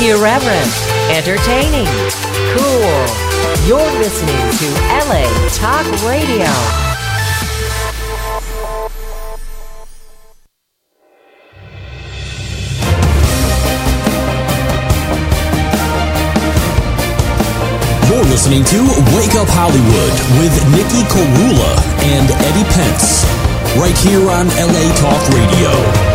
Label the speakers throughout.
Speaker 1: Irreverent, entertaining, cool. You're listening to LA Talk Radio.
Speaker 2: You're listening to Wake Up Hollywood with Nikki Carula and Eddie Pence, right here on LA Talk Radio.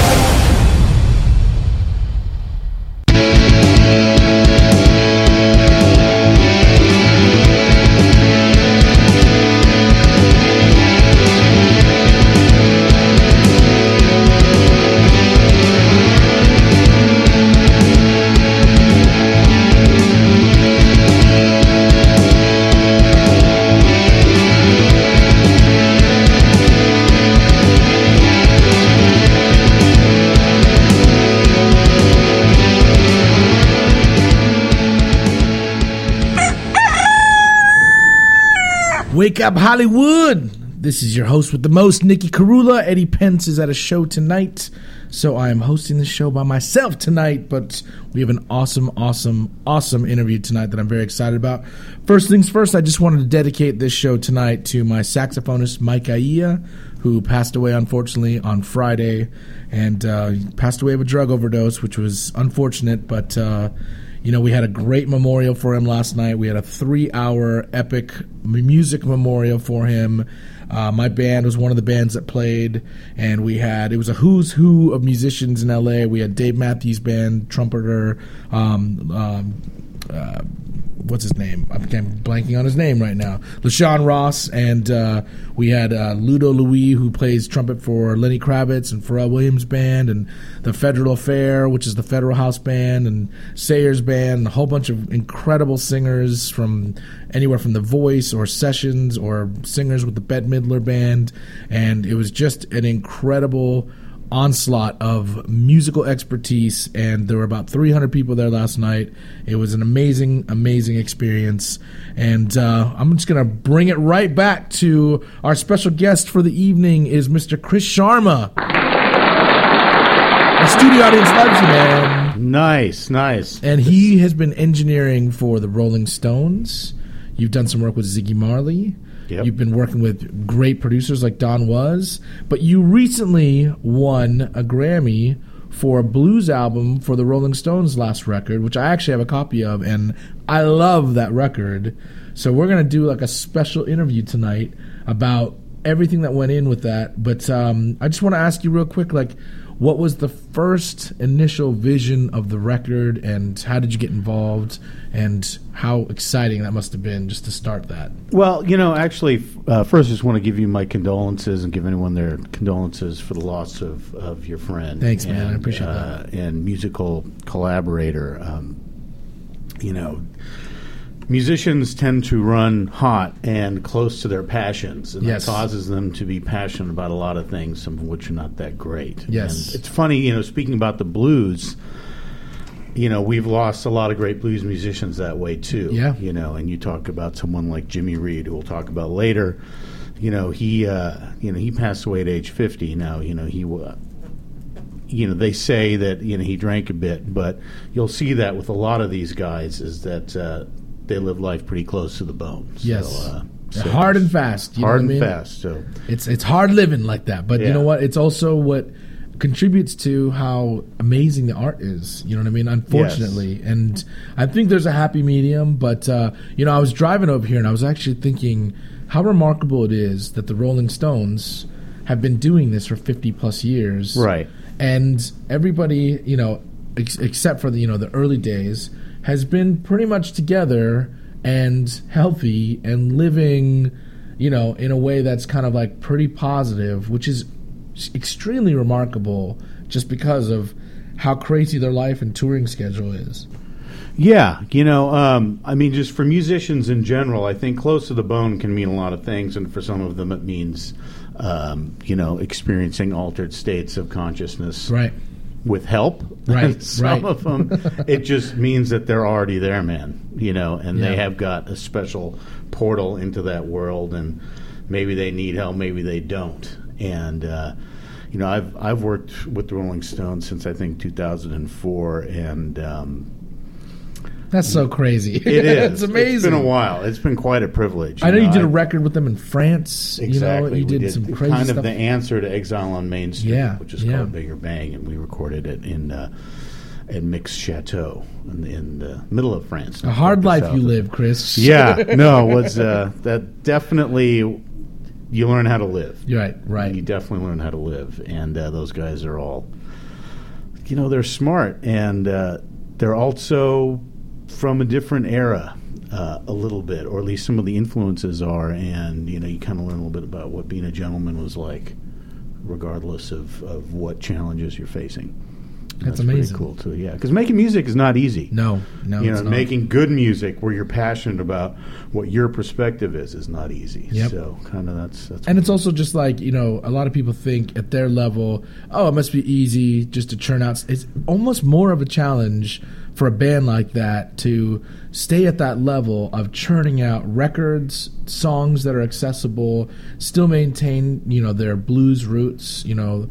Speaker 3: Wake Up Hollywood! This is your host with the most, Nikki Carula. Eddie Pence is at a show tonight, so I am hosting the show by myself tonight, but we have an awesome interview tonight that I'm very excited about. First things first, I just wanted to dedicate this show tonight to my saxophonist, Mike Aia, who passed away, unfortunately, on Friday, and passed away of a drug overdose, which was unfortunate, but we had a great memorial for him last night. We had a 3-hour epic music memorial for him. My band was one of the bands that played, and it was a who's who of musicians in LA. We had Dave Matthews Band, trumpeter, what's his name? I'm blanking on his name right now. LaShawn Ross, and we had Ludo Louis, who plays trumpet for Lenny Kravitz and Pharrell Williams Band, and the Federal Affair, which is the Federal House Band, and Sayers Band, and a whole bunch of incredible singers from anywhere from The Voice or Sessions or singers with the Bette Midler Band, and it was just an incredible onslaught of musical expertise, and there were about 300 people there last night. It was an amazing experience, and I'm just going to bring it right back to our special guest for the evening is Mr. Chris Sharma. Our studio audience loves you, man.
Speaker 4: Nice.
Speaker 3: And he has been engineering for the Rolling Stones. You've done some work with Ziggy Marley.
Speaker 4: Yep.
Speaker 3: You've been working with great producers like Don Was, but you recently won a Grammy for a blues album for the Rolling Stones' last record, which I actually have a copy of, and I love that record. So we're going to do like a special interview tonight about everything that went in with that. But I just want to ask you real quick, what was the first initial vision of the record, and how did you get involved, and how exciting that must have been just to start that?
Speaker 4: Well, actually, first I just want to give you my condolences and give anyone their condolences for the loss of your friend.
Speaker 3: Thanks, man. I appreciate that.
Speaker 4: And musical collaborator. Musicians tend to run hot and close to their passions, and
Speaker 3: yes,
Speaker 4: that causes them to be passionate about a lot of things, some of which are not that great.
Speaker 3: Yes.
Speaker 4: And it's funny, speaking about the blues, we've lost a lot of great blues musicians that way too.
Speaker 3: Yeah.
Speaker 4: And you talk about someone like Jimmy Reed, who we'll talk about later. He passed away at age 50. Now, they say that he drank a bit, but you'll see that with a lot of these guys is that they live life pretty close to the bone.
Speaker 3: Yes.
Speaker 4: So
Speaker 3: hard and fast.
Speaker 4: Fast. So
Speaker 3: it's hard living like that. But you know what? It's also what contributes to how amazing the art is. You know what I mean? Unfortunately. Yes. And I think there's a happy medium. But, I was driving over here and I was actually thinking how remarkable it is that the Rolling Stones have been doing this for 50 plus years.
Speaker 4: Right.
Speaker 3: And everybody, except for the early days, has been pretty much together and healthy and living, in a way that's kind of like pretty positive, which is extremely remarkable just because of how crazy their life and touring schedule is.
Speaker 4: Yeah, just for musicians in general, I think close to the bone can mean a lot of things, and for some of them it means, experiencing altered states of consciousness.
Speaker 3: Right.
Speaker 4: With help.
Speaker 3: Right.
Speaker 4: Some of them, it just means that they're already there, man. And they have got a special portal into that world, and maybe they need help, maybe they don't. And I've worked with the Rolling Stones since I think 2004, and
Speaker 3: That's so crazy.
Speaker 4: It is.
Speaker 3: It's amazing.
Speaker 4: It's been a while. It's been quite a privilege.
Speaker 3: I know you did a record with them in France.
Speaker 4: Exactly.
Speaker 3: You did some crazy
Speaker 4: kind
Speaker 3: stuff.
Speaker 4: of the answer to Exile on Main Street,
Speaker 3: Yeah,
Speaker 4: which is
Speaker 3: yeah.
Speaker 4: called Bigger Bang, and we recorded it in Mix Chateau in the middle of France.
Speaker 3: A hard
Speaker 4: the
Speaker 3: life
Speaker 4: south
Speaker 3: you
Speaker 4: of-
Speaker 3: live, Chris.
Speaker 4: Yeah, no, it was that definitely you learn how to live.
Speaker 3: You're right, right.
Speaker 4: You definitely learn how to live, and those guys are all, they're smart, and they're also from a different era, a little bit, or at least some of the influences are, and you kind of learn a little bit about what being a gentleman was like, regardless of what challenges you're facing.
Speaker 3: That's
Speaker 4: pretty
Speaker 3: amazing.
Speaker 4: cool too, yeah. Because making music is not easy.
Speaker 3: No, it's not.
Speaker 4: Making good music where you're passionate about what your perspective is not easy.
Speaker 3: Yep.
Speaker 4: So kind of that's
Speaker 3: And it's also just like, a lot of people think at their level, oh, it must be easy just to churn out. It's almost more of a challenge for a band like that to stay at that level of churning out records, songs that are accessible, still maintain, their blues roots,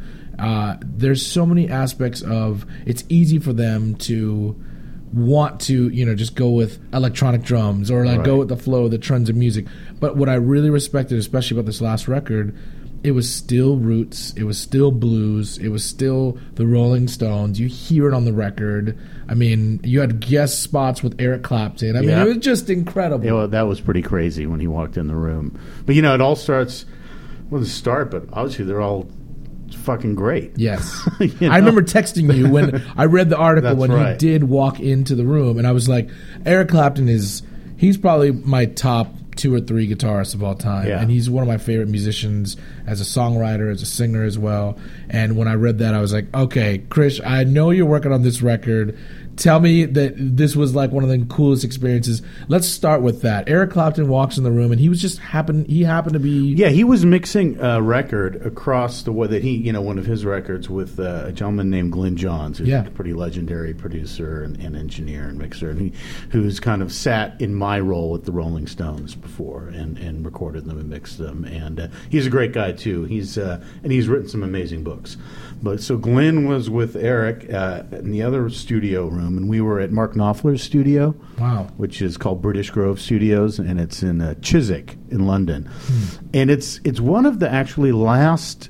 Speaker 3: there's so many aspects of it's easy for them to want to just go with electronic drums or go with the flow, the trends of music. But what I really respected, especially about this last record, it was still roots, it was still blues, it was still the Rolling Stones. You hear it on the record. I mean, you had guest spots with Eric Clapton. I mean, it was just incredible.
Speaker 4: Yeah, well, that was pretty crazy when he walked in the room. But it all starts. Well, the start, but obviously they're all fucking great.
Speaker 3: Yes. I remember texting you when I read the article
Speaker 4: That's
Speaker 3: when
Speaker 4: right.
Speaker 3: he did walk into the room, and I was like, Eric Clapton he's probably my top 2 or 3 guitarists of all time,
Speaker 4: Yeah.
Speaker 3: and he's one of my favorite musicians as a songwriter, as a singer as well. And when I read that, I was like, okay, Krish, I know you're working on this record. Tell me that this was like one of the coolest experiences. Let's start with that. Eric Clapton walks in the room, and he happened to be...
Speaker 4: Yeah, he was mixing a record across the way that he, one of his records with a gentleman named Glyn Johns, who's a pretty legendary producer and engineer and mixer, and who's kind of sat in my role with the Rolling Stones before and recorded them and mixed them. And he's a great guy too. He's written some amazing books. But so Glyn was with Eric in the other studio room, and we were at Mark Knopfler's studio,
Speaker 3: Wow.
Speaker 4: which is called British Grove Studios, and it's in Chiswick in London. And it's one of the actually last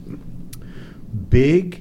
Speaker 4: big,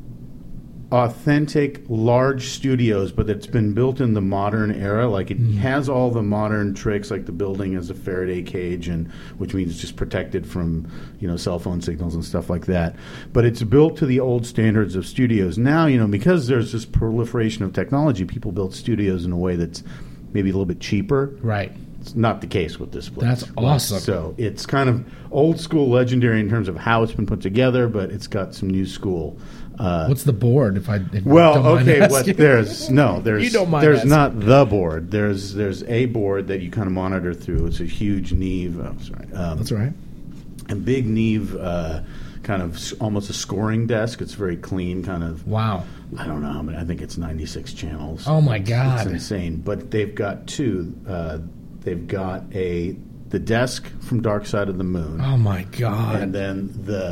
Speaker 4: authentic, large studios, but it's been built in the modern era. Like it has all the modern tricks, like the building has a Faraday cage, and which means it's just protected from cell phone signals and stuff like that. But it's built to the old standards of studios. Now, because there's this proliferation of technology, people build studios in a way that's maybe a little bit cheaper.
Speaker 3: Right.
Speaker 4: It's not the case with this place.
Speaker 3: That's awesome.
Speaker 4: So it's kind of old school, legendary in terms of how it's been put together, but it's got some new school.
Speaker 3: What's the board? If don't mind
Speaker 4: Okay.
Speaker 3: asking?
Speaker 4: There's
Speaker 3: You don't mind
Speaker 4: there's
Speaker 3: asking.
Speaker 4: not the board. There's a board that you kind of monitor through. It's a huge Neve.
Speaker 3: That's all right.
Speaker 4: A big Neve, kind of almost a scoring desk. It's very clean, kind of.
Speaker 3: Wow.
Speaker 4: I don't know how many. I think it's 96 channels.
Speaker 3: Oh my God.
Speaker 4: It's insane. But they've got 2. They've got the desk from Dark Side of the Moon.
Speaker 3: Oh my God.
Speaker 4: And then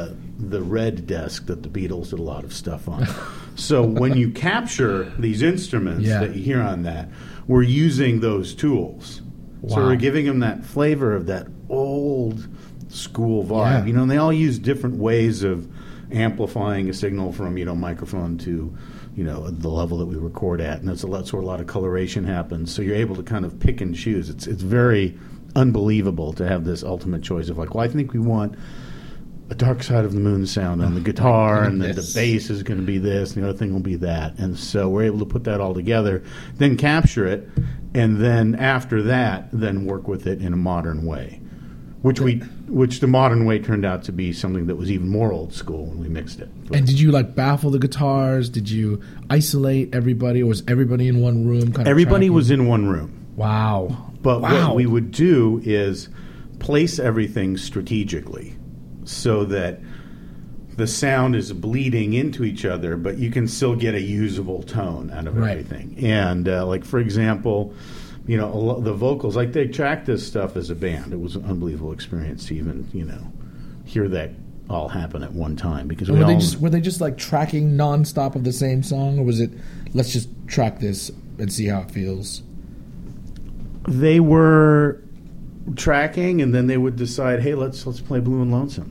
Speaker 4: the red desk that the Beatles did a lot of stuff on. So when you capture these instruments that you hear on that, we're using those tools.
Speaker 3: Wow.
Speaker 4: So we're giving them that flavor of that old school vibe.
Speaker 3: Yeah.
Speaker 4: And they all use different ways of amplifying a signal from microphone to the level that we record at, and that's where a lot of coloration happens. So you're able to kind of pick and choose. It's very unbelievable to have this ultimate choice of I think we want a Dark Side of the Moon sound on the guitar, and then the bass is going to be this, and the other thing will be that. And so we're able to put that all together, then capture it, and then after that, then work with it in a modern way, which the modern way turned out to be something that was even more old school when we mixed it.
Speaker 3: And did you baffle the guitars? Did you isolate everybody, or was everybody in one room?
Speaker 4: Everybody was in one room.
Speaker 3: Wow.
Speaker 4: But what we would do is place everything strategically so that the sound is bleeding into each other, but you can still get a usable tone out of everything. And for example, the vocals, they tracked this stuff as a band. It was an unbelievable experience to even, hear that all happen at one time, because
Speaker 3: were they just tracking nonstop of the same song, or was it let's just track this and see how it feels?
Speaker 4: They were tracking, and then they would decide, hey, let's play Blue and Lonesome.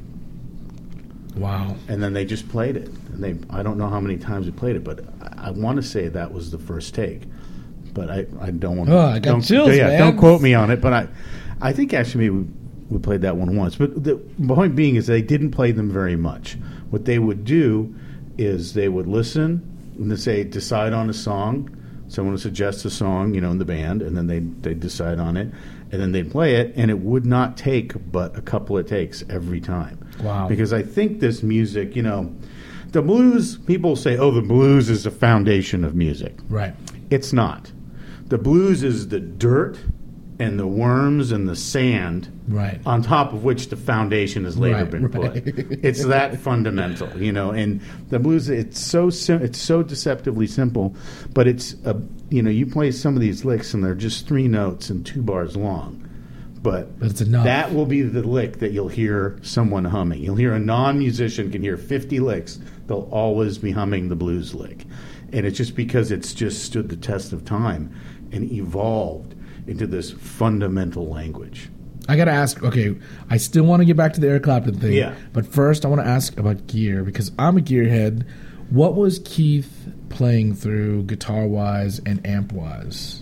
Speaker 3: Wow.
Speaker 4: And then they just played it. And I don't know how many times we played it, but I want to say that was the first take. But I don't want to.
Speaker 3: Oh, I got chills, man.
Speaker 4: Don't quote me on it. But I think actually we played that one once. But the point being is they didn't play them very much. What they would do is they would listen and they say, decide on a song. Someone would suggest a song, in the band, and then they'd decide on it. And then they'd play it, and it would not take but a couple of takes every time.
Speaker 3: Wow.
Speaker 4: Because I think this music, the blues, people say, oh, the blues is the foundation of music.
Speaker 3: Right.
Speaker 4: It's not. The blues is the dirt and the worms and the sand
Speaker 3: right.
Speaker 4: on top of which the foundation has later been put. It's that fundamental, and the blues, it's so deceptively simple, but it's, you play some of these licks and they're just 3 notes and 2 bars long. But
Speaker 3: it's enough.
Speaker 4: That will be the lick that you'll hear someone humming. You'll hear a non-musician can hear 50 licks. They'll always be humming the blues lick. And it's just because it's just stood the test of time and evolved into this fundamental language.
Speaker 3: I got to ask, okay, I still want to get back to the Eric Clapton thing.
Speaker 4: Yeah.
Speaker 3: But first I want to ask about gear because I'm a gearhead. What was Keith playing through guitar-wise and amp-wise?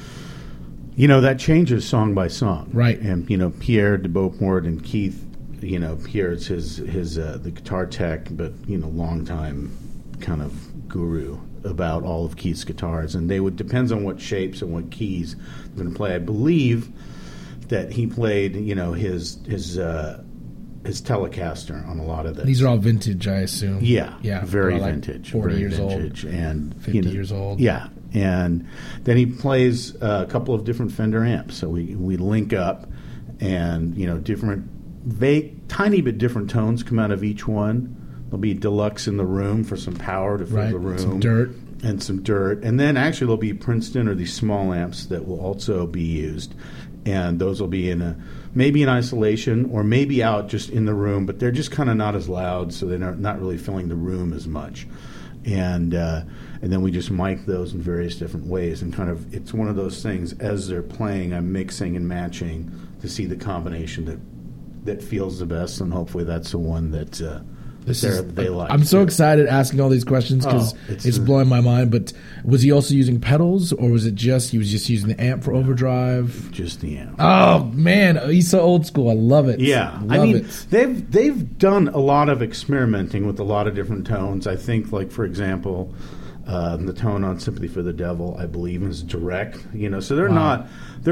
Speaker 4: That changes song by song.
Speaker 3: Right.
Speaker 4: And, Pierre de Beauport and Keith, Pierre's his the guitar tech, but, long-time kind of guru about all of Keith's guitars. And depends on what shapes and what keys they're going to play. I believe that he played, his Telecaster on a lot of this.
Speaker 3: These are all vintage, I assume.
Speaker 4: Yeah.
Speaker 3: Yeah.
Speaker 4: Very
Speaker 3: like
Speaker 4: vintage.
Speaker 3: 40
Speaker 4: very
Speaker 3: years
Speaker 4: vintage.
Speaker 3: old.
Speaker 4: And
Speaker 3: 50 years old.
Speaker 4: Yeah. And then he plays a couple of different Fender amps. So we link up and, different, tiny bit different tones come out of each one. There'll be deluxe in the room for some power to fill the room.
Speaker 3: Some dirt.
Speaker 4: And then actually there'll be Princeton or these small amps that will also be used. And those will be maybe in isolation or maybe out just in the room, but they're just kind of not as loud, so they're not really filling the room as much. And then we just mic those in various different ways, and kind of it's one of those things. As they're playing, I'm mixing and matching to see the combination that feels the best, and hopefully that's the one that they like.
Speaker 3: I'm so excited asking all these questions because it's blowing my mind. But was he also using pedals, or was it he was just using the amp for overdrive?
Speaker 4: Just the amp.
Speaker 3: Oh man, he's so old school. I love it.
Speaker 4: Yeah, they've done a lot of experimenting with a lot of different tones. I think, like for example, the tone on "Sympathy for the Devil," I believe, is direct. So they're not.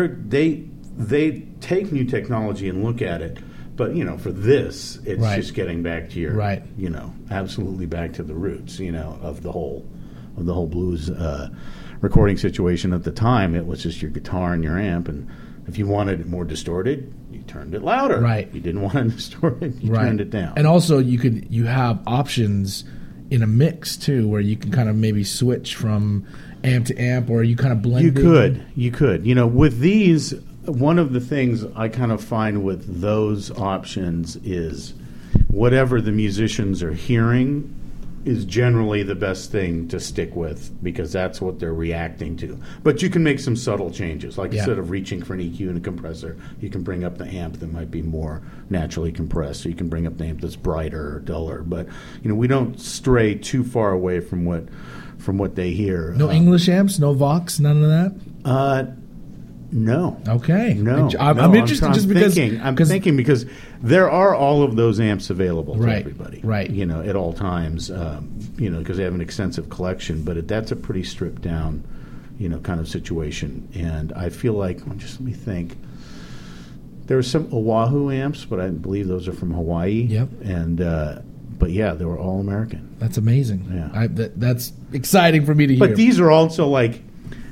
Speaker 4: They take new technology and look at it. But, for this, it's just getting back to your, absolutely back to the roots, of the whole blues recording situation at the time. It was just your guitar and your amp. And if you wanted it more distorted, you turned it louder.
Speaker 3: Right.
Speaker 4: You didn't want it distorted, you turned it down.
Speaker 3: And also you have options in a mix, too, where you can kind of maybe switch from amp to amp, or you kind of blend
Speaker 4: You could. With these... One of the things I kind of find with those options is whatever the musicians are hearing is generally the best thing to stick with because that's what they're reacting to. But you can make some subtle changes. Like instead of reaching for an EQ and a compressor, you can bring up the amp that might be more naturally compressed. Or you can bring up the amp that's brighter or duller. But we don't stray too far away from what they hear.
Speaker 3: No English amps, no Vox, none of that?
Speaker 4: No.
Speaker 3: Okay.
Speaker 4: No.
Speaker 3: I'm interested
Speaker 4: I'm thinking because there are all of those amps available to everybody.
Speaker 3: Right.
Speaker 4: At all times, because they have an extensive collection. But that's a pretty stripped down, kind of situation. And I feel like, let me think. There were some Oahu amps, but I believe those are from Hawaii.
Speaker 3: Yep.
Speaker 4: And, but yeah, they were all American.
Speaker 3: That's amazing.
Speaker 4: Yeah.
Speaker 3: That's exciting for me to hear.
Speaker 4: But these are also like,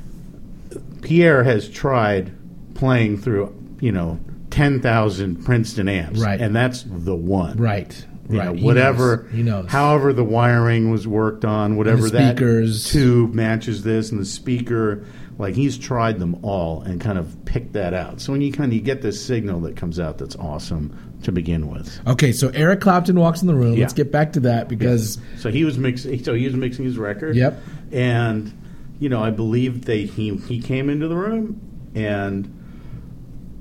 Speaker 4: Pierre has tried playing through, 10,000 Princeton amps,
Speaker 3: right?
Speaker 4: And that's the one,
Speaker 3: right?
Speaker 4: Whatever,
Speaker 3: he knows.
Speaker 4: However, the wiring was worked on, whatever that tube matches this, and the speaker, like he's tried them all and kind of picked that out. So when you get this signal that comes out, that's awesome to begin with.
Speaker 3: Okay, so Eric Clapton walks in the room. Yeah. Let's get back to that because
Speaker 4: so he was mixing his record.
Speaker 3: Yep,
Speaker 4: and. I believe he came into the room, and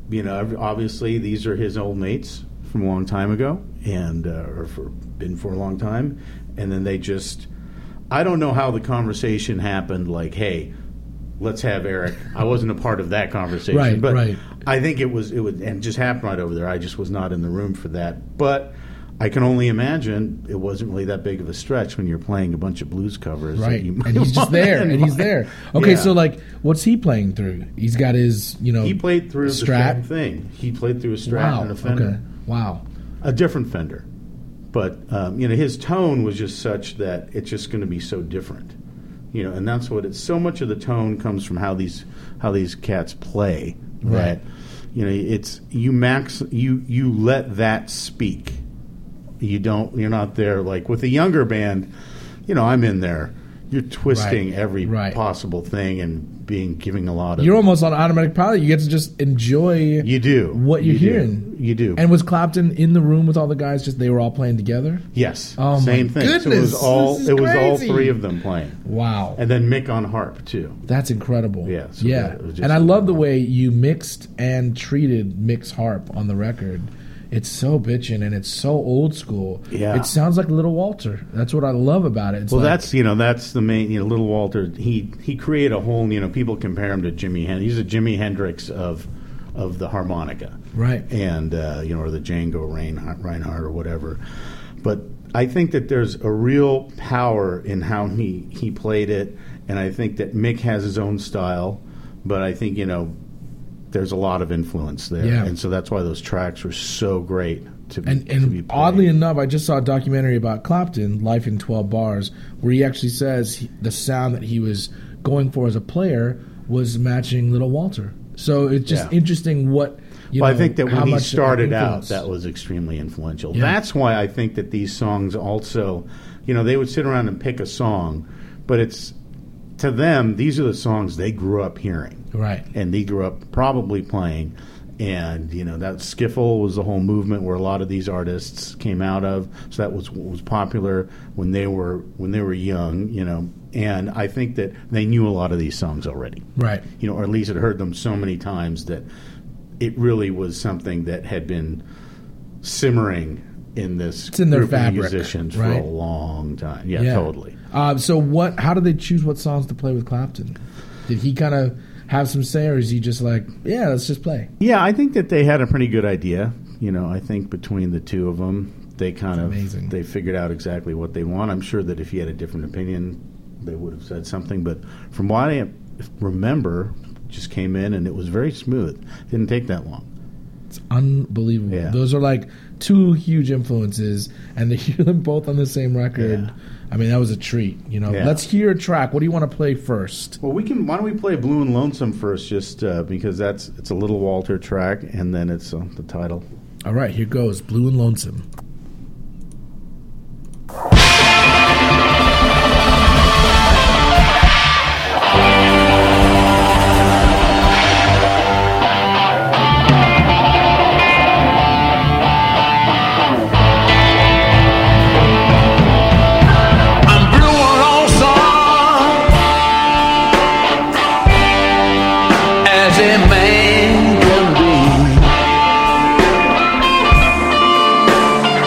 Speaker 4: obviously these are his old mates from a long time ago, and been for a long time, and then they just, I don't know how the conversation happened. Like, hey, let's have Eric. I wasn't a part of that conversation, but I think it would, and it just happened right over there. I just was not in the room for that, but I can only imagine it wasn't really that big of a stretch when you're playing a bunch of blues covers.
Speaker 3: Right, and he's just there, and he's there. Okay, so like, what's he playing through? He's got his,
Speaker 4: He played through
Speaker 3: Strat.
Speaker 4: the same thing. He played through a Strat and a Fender.
Speaker 3: Okay. Wow.
Speaker 4: A different Fender. But, his tone was just such that it's just going to be so different. And that's what it's, so much of the tone comes from how these cats play.
Speaker 3: Right.
Speaker 4: That, it's, you let that speak. You're not there like with a younger band, I'm in there. You're twisting every possible thing and giving a lot of.
Speaker 3: You're almost on automatic pilot. You get to just enjoy.
Speaker 4: You do
Speaker 3: what you're hearing.
Speaker 4: You do.
Speaker 3: And was Clapton in the room with all the guys? Just they were all playing together.
Speaker 4: Yes.
Speaker 3: Oh,
Speaker 4: same
Speaker 3: my
Speaker 4: thing.
Speaker 3: goodness.
Speaker 4: So it was all
Speaker 3: crazy.
Speaker 4: three of them playing.
Speaker 3: Wow.
Speaker 4: And then Mick on harp too.
Speaker 3: That's incredible.
Speaker 4: Yeah. So
Speaker 3: yeah. And I love the way you mixed and treated Mick's harp on the record. It's so bitchin' and it's so old school.
Speaker 4: Yeah.
Speaker 3: It sounds like Little Walter. That's what I love about it. It's
Speaker 4: that's the main, Little Walter, he created a whole, people compare him to Jimi Hendrix. He's a Jimi Hendrix of the harmonica.
Speaker 3: Right.
Speaker 4: And, or the Django Reinhardt or whatever. But I think that there's a real power in how he played it, and I think that Mick has his own style, but I think, there's a lot of influence there, and so that's why those tracks were so great to be. And
Speaker 3: oddly enough, I just saw a documentary about Clapton, Life in 12 Bars, where he actually says the sound that he was going for as a player was matching Little Walter. So it's just interesting what.
Speaker 4: I think that when he started out, that was extremely influential. Yeah. That's why I think that these songs also, they would sit around and pick a song, but it's. To them, these are the songs they grew up hearing.
Speaker 3: Right.
Speaker 4: And they grew up probably playing. And, that skiffle was the whole movement where a lot of these artists came out of. So that was what was popular when they were young, And I think that they knew a lot of these songs already.
Speaker 3: Right.
Speaker 4: Or at least had heard them so many times that it really was something that had been simmering in this
Speaker 3: it's in their
Speaker 4: group
Speaker 3: fabric,
Speaker 4: of musicians for a long time. Yeah, totally.
Speaker 3: So how do they choose what songs to play with Clapton? Did he kind of have some say, or is he just like, yeah, let's just play?
Speaker 4: Yeah, I think that they had a pretty good idea. I think between the two of them, they they figured out exactly what they want. I'm sure that if he had a different opinion, they would have said something. But from what I remember, just came in and it was very smooth. Didn't take that long.
Speaker 3: It's unbelievable.
Speaker 4: Yeah.
Speaker 3: Those are like two huge influences, and to hear them both on the same record. Yeah. I mean, that was a treat. Let's hear a track. What do you want to play first?
Speaker 4: Well, why don't we play Blue and Lonesome first, just because it's a Little Walter track, and then it's the title.
Speaker 3: All right, here goes Blue and Lonesome.
Speaker 5: Man can be.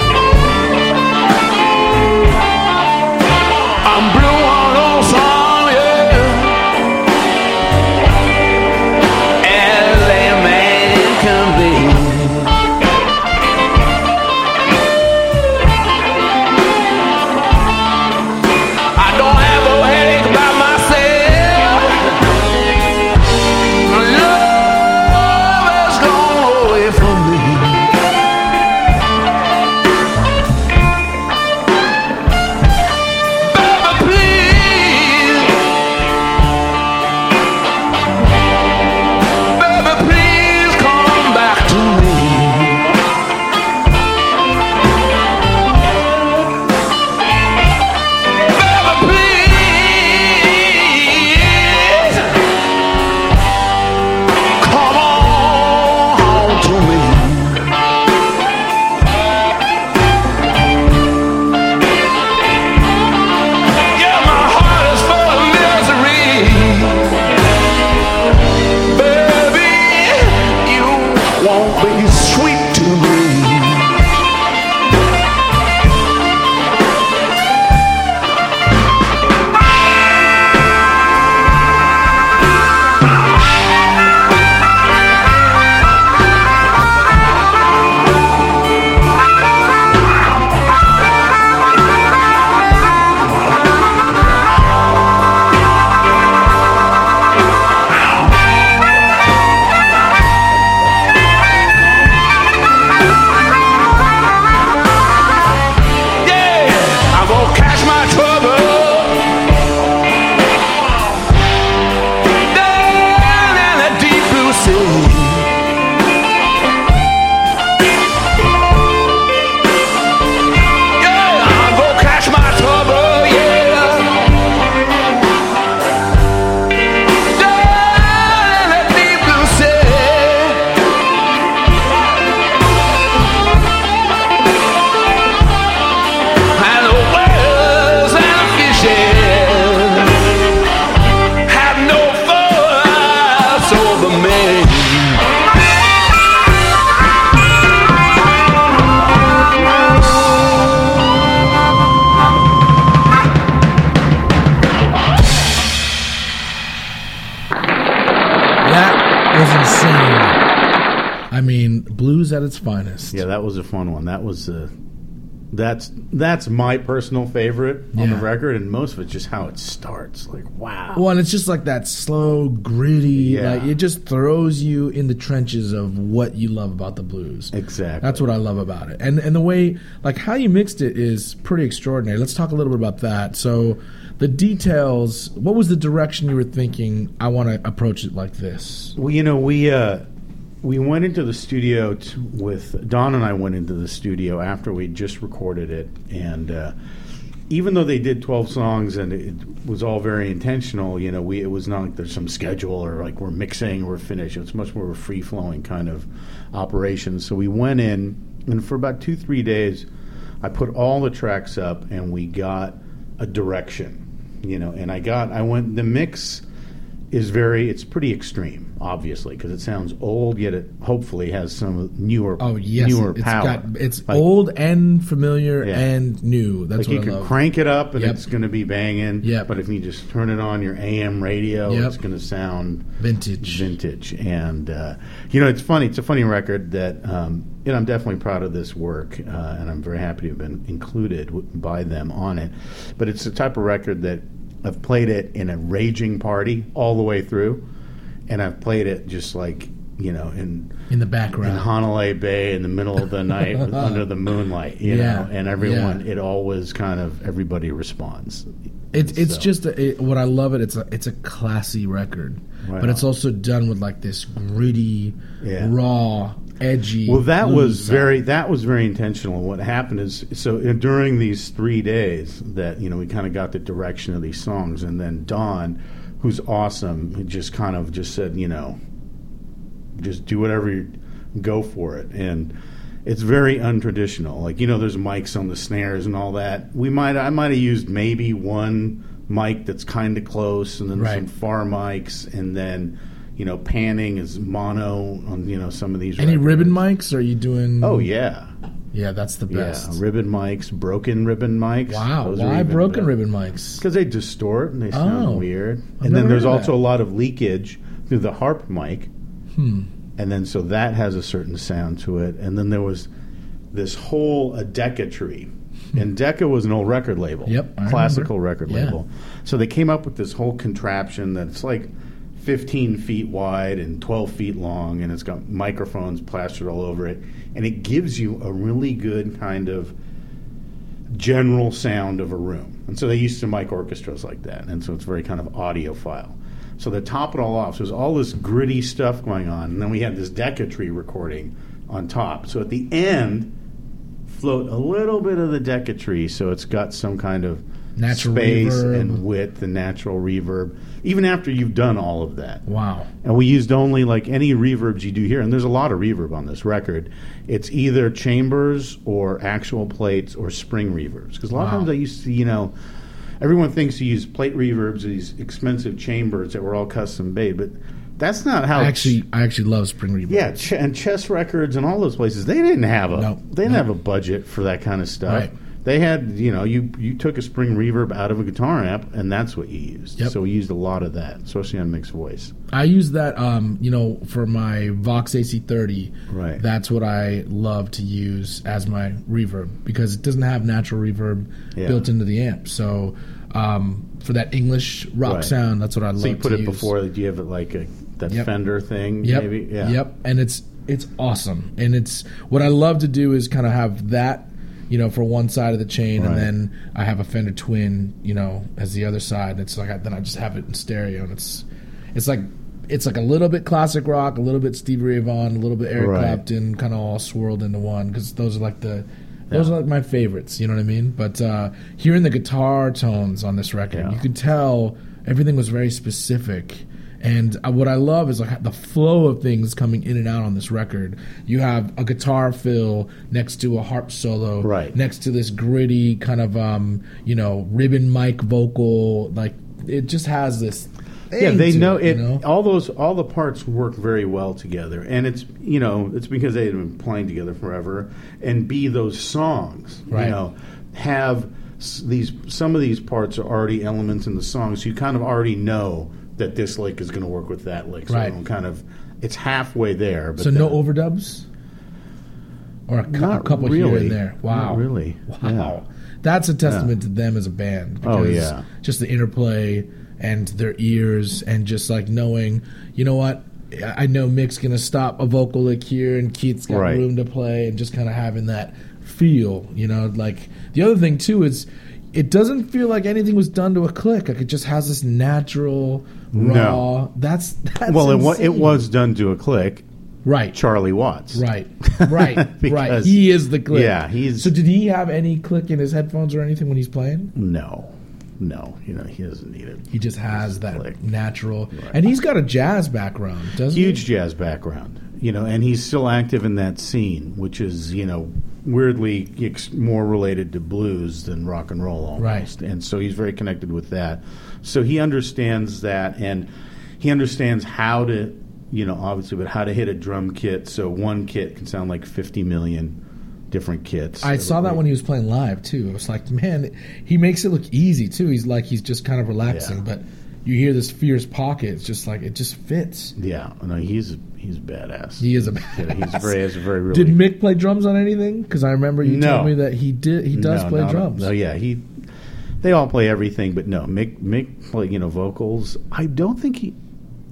Speaker 3: at its finest.
Speaker 4: Yeah, that was a fun one. That was that's my personal favorite on the record, and most of it's just how it starts. Like, wow.
Speaker 3: Well, and it's just like that slow, gritty.
Speaker 4: Yeah.
Speaker 3: Like, it just throws you in the trenches of what you love about the blues.
Speaker 4: Exactly.
Speaker 3: That's what I love about it. And the way, like, how you mixed it is pretty extraordinary. Let's talk a little bit about that. So, the details, what was the direction you were thinking, I want to approach it like this?
Speaker 4: Well, we went into the studio with Don, and I went into the studio after we just recorded it, and even though they did 12 songs and it was all very intentional, it was not like there's some schedule or like we're mixing, we're finished. It's much more of a free-flowing kind of operation. So we went in, and for about 2-3 days, I put all the tracks up, and we got a direction, and the mix is it's pretty extreme, obviously, because it sounds old, yet it hopefully has some newer power.
Speaker 3: It's like, old and familiar and new. That's
Speaker 4: like
Speaker 3: what
Speaker 4: you
Speaker 3: I
Speaker 4: can
Speaker 3: love.
Speaker 4: crank it up and it's going to be banging.
Speaker 3: Yep.
Speaker 4: But if you just turn it on your AM radio, it's going to sound
Speaker 3: vintage.
Speaker 4: And it's funny. It's a funny record that I'm definitely proud of this work, and I'm very happy to have been included by them on it. But it's the type of record that I've played it in a raging party all the way through, and I've played it just like, in
Speaker 3: the background,
Speaker 4: in Honolulu Bay in the middle of the night under the moonlight, and everyone, it always kind of, everybody responds.
Speaker 3: It's just what I love it. It's a classy record,
Speaker 4: right,
Speaker 3: but it's also done with like this gritty, raw, edgy.
Speaker 4: Well, that was very intentional. What happened is, during these 3 days that we kind of got the direction of these songs, and then Don, who's awesome, just kind of just said, just do whatever you go for it, and it's very untraditional. Like, there's mics on the snares and all that. I might have used maybe one mic that's kind of close, and then some far mics, and then panning is mono on some of these.
Speaker 3: Any
Speaker 4: records.
Speaker 3: ribbon mics? Are you doing?
Speaker 4: Oh yeah,
Speaker 3: that's the best.
Speaker 4: Yeah, ribbon mics, broken ribbon mics.
Speaker 3: Wow, why broken ribbon mics?
Speaker 4: Because they distort and they sound weird.
Speaker 3: I've
Speaker 4: and then
Speaker 3: never
Speaker 4: there's
Speaker 3: heard
Speaker 4: also
Speaker 3: that.
Speaker 4: a lot of leakage through the harp mic. And then so that has a certain sound to it. And then there was this whole Decca tree. And Decca was an old record label.
Speaker 3: Yep, I
Speaker 4: classical
Speaker 3: remember.
Speaker 4: record label. So they came up with this whole contraption that's like 15 feet wide and 12 feet long, and it's got microphones plastered all over it. And it gives you a really good kind of general sound of a room. And so they used to mic orchestras like that. And so it's very kind of audiophile. So to top it all off, so there's all this gritty stuff going on, and then we had this Decca tree recording on top. So at the end, float a little bit of the Decca tree, so it's got some kind of
Speaker 3: natural
Speaker 4: space
Speaker 3: reverb
Speaker 4: and width and natural reverb, even after you've done all of that.
Speaker 3: Wow.
Speaker 4: And we used only like any reverbs you do here, and there's a lot of reverb on this record. It's either chambers or actual plates or spring reverbs. Because a lot of times I used to, everyone thinks you use plate reverbs, these expensive chambers that were all custom made, but that's not how.
Speaker 3: I actually love spring reverb.
Speaker 4: Yeah, and Chess Records and all those places, they didn't have a budget for that kind of stuff.
Speaker 3: Right.
Speaker 4: They had, you took a spring reverb out of a guitar amp, and that's what you used.
Speaker 3: Yep.
Speaker 4: So we used a lot of that, especially on mixed voice.
Speaker 3: I use that, for my Vox AC30.
Speaker 4: Right.
Speaker 3: That's what I love to use as my reverb because it doesn't have natural reverb built into the amp. So for that English rock sound, that's what I love to use.
Speaker 4: So you put it before, do you have it like that Fender thing?
Speaker 3: Yep.
Speaker 4: Maybe? Yeah.
Speaker 3: Yep. And it's awesome. And it's what I love to do is kind of have that, for one side of the chain, and then I have a Fender Twin, as the other side. And it's like then I just have it in stereo, and it's like a little bit classic rock, a little bit Stevie Ray Vaughan, a little bit Eric Clapton, kind of all swirled into one. Because those are like my favorites. You know what I mean? But hearing the guitar tones on this record, you could tell everything was very specific. And what I love is like the flow of things coming in and out on this record. You have a guitar fill next to a harp solo, next to this gritty kind of ribbon mic vocal. Like it just has this.
Speaker 4: Yeah, they know it. All the parts work very well together, and it's it's because they've been playing together forever. And those songs, have some of these parts are already elements in the song, so you kind of already know that this lick is going to work with that lick. So kind of, it's halfway there. But
Speaker 3: so no overdubs? or a
Speaker 4: Not
Speaker 3: couple
Speaker 4: really.
Speaker 3: here and there. Wow,
Speaker 4: Not really.
Speaker 3: Wow, that's a testament to them as a band.
Speaker 4: Oh,
Speaker 3: Because
Speaker 4: yeah.
Speaker 3: just the interplay and their ears and just like knowing, you know what. I know Mick's going to stop a vocal lick here and Keith's got
Speaker 4: Right.
Speaker 3: room to play, and just kind of having that feel, like the other thing too is it doesn't feel like anything was done to a click. Like it just has this natural raw.
Speaker 4: No.
Speaker 3: That's
Speaker 4: Well, it
Speaker 3: insane.
Speaker 4: was done to a click.
Speaker 3: right.
Speaker 4: Charlie Watts.
Speaker 3: Right, right.
Speaker 4: Because-
Speaker 3: He is the click.
Speaker 4: Yeah, he's-
Speaker 3: So did he have any click in his headphones or anything when he's playing?
Speaker 4: No, he doesn't need it.
Speaker 3: He just has that
Speaker 4: click.
Speaker 3: natural,
Speaker 4: Right.
Speaker 3: and he's got a jazz background, doesn't
Speaker 4: Huge
Speaker 3: he?
Speaker 4: jazz background, and he's still active in that scene, which is, weirdly more related to blues than rock and roll almost.
Speaker 3: Right.
Speaker 4: And so he's very connected with that. So he understands that, and he understands how to, obviously, but how to hit a drum kit so one kit can sound like 50 million different kits.
Speaker 3: I saw that when he was playing live too. I was like, man, he makes it look easy too. He's just kind of relaxing,
Speaker 4: Yeah.
Speaker 3: but you hear this fierce pocket. It's just like it just fits.
Speaker 4: Yeah, no, he's badass.
Speaker 3: He is a
Speaker 4: Yeah, he's very really.
Speaker 3: Did Mick play drums on anything? Because I remember you
Speaker 4: No.
Speaker 3: told me that he did. He does play drums.
Speaker 4: No, yeah, they all play everything, but no, Mick play vocals. I don't think he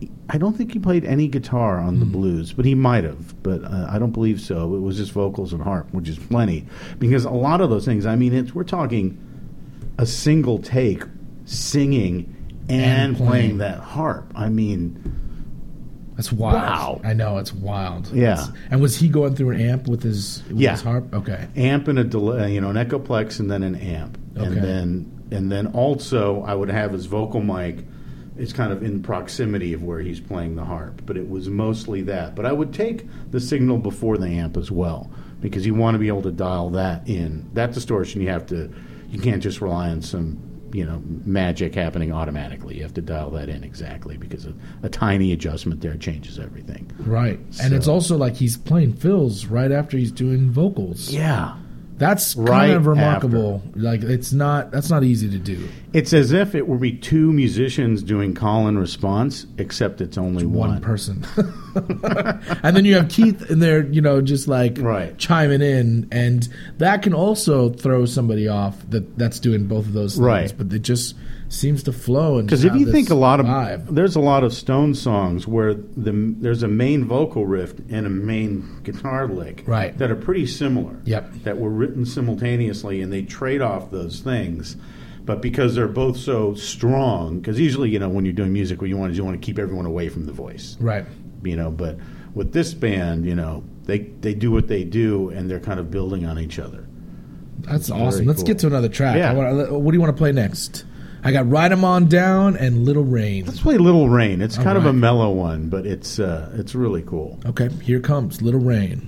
Speaker 4: played any guitar on the blues, but he might have. But I don't believe so. It was just vocals and harp, which is plenty, because a lot of those things. I mean, we're talking a single take, singing and playing that harp. I mean,
Speaker 3: That's wild.
Speaker 4: Wow.
Speaker 3: I know, it's wild.
Speaker 4: Yeah.
Speaker 3: And was he going through an amp with his harp? Okay.
Speaker 4: amp and a delay, an Echoplex, and then an amp,
Speaker 3: Okay.
Speaker 4: and then also I would have his vocal mic. It's kind of in proximity of where he's playing the harp, but it was mostly that. But I would take the signal before the amp as well, because you want to be able to dial that in. That distortion you can't just rely on some magic happening automatically. You have to dial that in exactly, because a tiny adjustment there changes everything.
Speaker 3: Right. And it's
Speaker 4: So-
Speaker 3: also like he's playing fills right after he's doing vocals.
Speaker 4: Yeah.
Speaker 3: That's kind
Speaker 4: Right
Speaker 3: of remarkable. Like that's not easy to do.
Speaker 4: It's as if it would be two musicians doing call and response, except it's only
Speaker 3: One person. And then you have Keith in there, just like
Speaker 4: Right.
Speaker 3: chiming in, and that can also throw somebody off that's doing both of those things.
Speaker 4: Right.
Speaker 3: But it just seems to flow.
Speaker 4: Because if you think
Speaker 3: vibe.
Speaker 4: there's a lot of Stone songs where there's a main vocal riff and a main guitar lick,
Speaker 3: Right.
Speaker 4: that are pretty similar.
Speaker 3: Yep.
Speaker 4: That were written simultaneously, and they trade off those things. But because they're both so strong, because usually when you're doing music, what you want to keep everyone away from the voice.
Speaker 3: Right.
Speaker 4: But with this band, they do what they do, and they're kind of building on each other.
Speaker 3: That's
Speaker 4: Very
Speaker 3: awesome. Let's
Speaker 4: cool.
Speaker 3: get to another track.
Speaker 4: Yeah.
Speaker 3: What do you want to play next? I got Ride 'Em On Down and Little Rain.
Speaker 4: Let's play Little Rain. It's kind of a
Speaker 3: right.
Speaker 4: mellow one, but it's really cool.
Speaker 3: Okay, here comes Little Rain.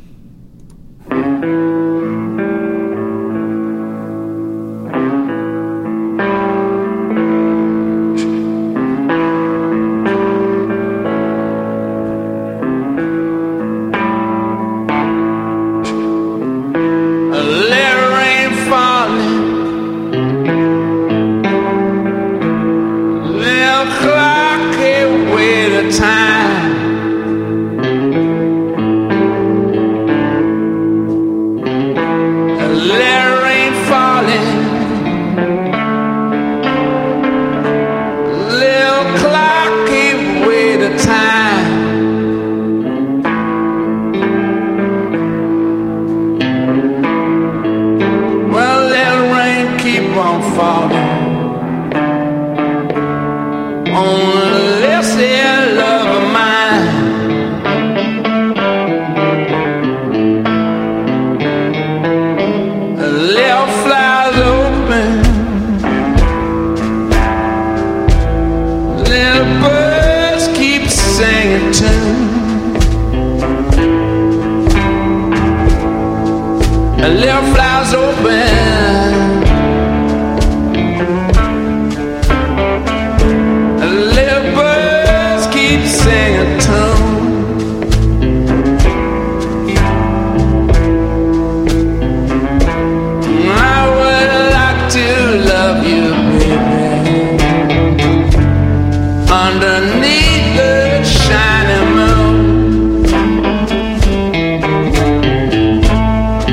Speaker 5: A little rain falling, little clock can't wait a time. A little rain falling, little clock can't wait a time. Well, let rain keep on falling on this here love of mine. The little flowers open, little birds keep singing tune. The little flowers open, the little birds keep singing tune. I would like to love you, baby, underneath the shining moon.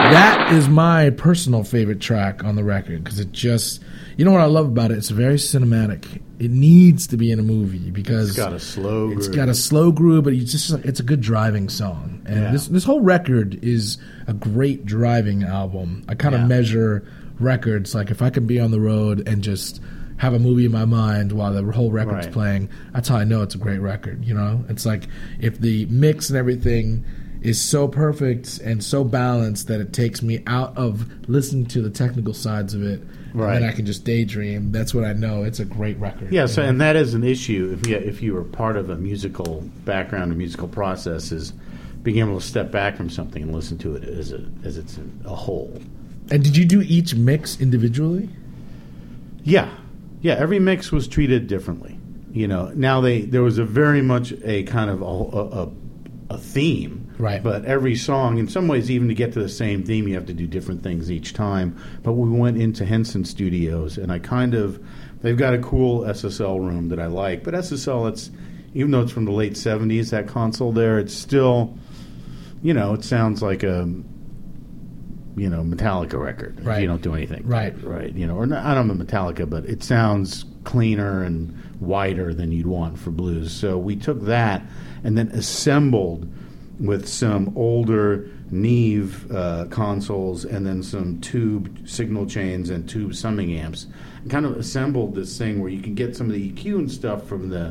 Speaker 3: That is my personal favorite track on the record because it just, you know what I love about it? It's very cinematic. It needs to be in a movie because
Speaker 4: it's got a slow groove.
Speaker 3: It's got a slow groove, but it's a good driving song. And this whole record is a great driving album. I kind of measure records like if I can be on the road and just have a movie in my mind while the whole record's playing, that's how I know it's a great record, you know? It's like if the mix and everything is so perfect and so balanced that it takes me out of listening to the technical sides of it, and then I can just daydream. That's what I know. It's a great record.
Speaker 4: Yeah, so, and that is an issue if you were part of a musical background, a musical process, is being able to step back from something and listen to it as it's a whole.
Speaker 3: And did you do each mix individually?
Speaker 4: Yeah. Yeah, every mix was treated differently. You know, now there was a very much a kind of a theme,
Speaker 3: right?
Speaker 4: But every song, in some ways, even to get to the same theme, you have to do different things each time. But we went into Henson Studios, and they've got a cool SSL room that I like. But SSL, even though it's from the late '70s, that console there, it's still, you know, it sounds like a Metallica record.
Speaker 3: Right.
Speaker 4: If you don't do anything.
Speaker 3: Right.
Speaker 4: You know, or not, I don't know Metallica, but it sounds cleaner and wider than you'd want for blues. So we took that and then assembled with some older Neve consoles and then some tube signal chains and tube summing amps, and kind of assembled this thing where you can get some of the EQ and stuff from the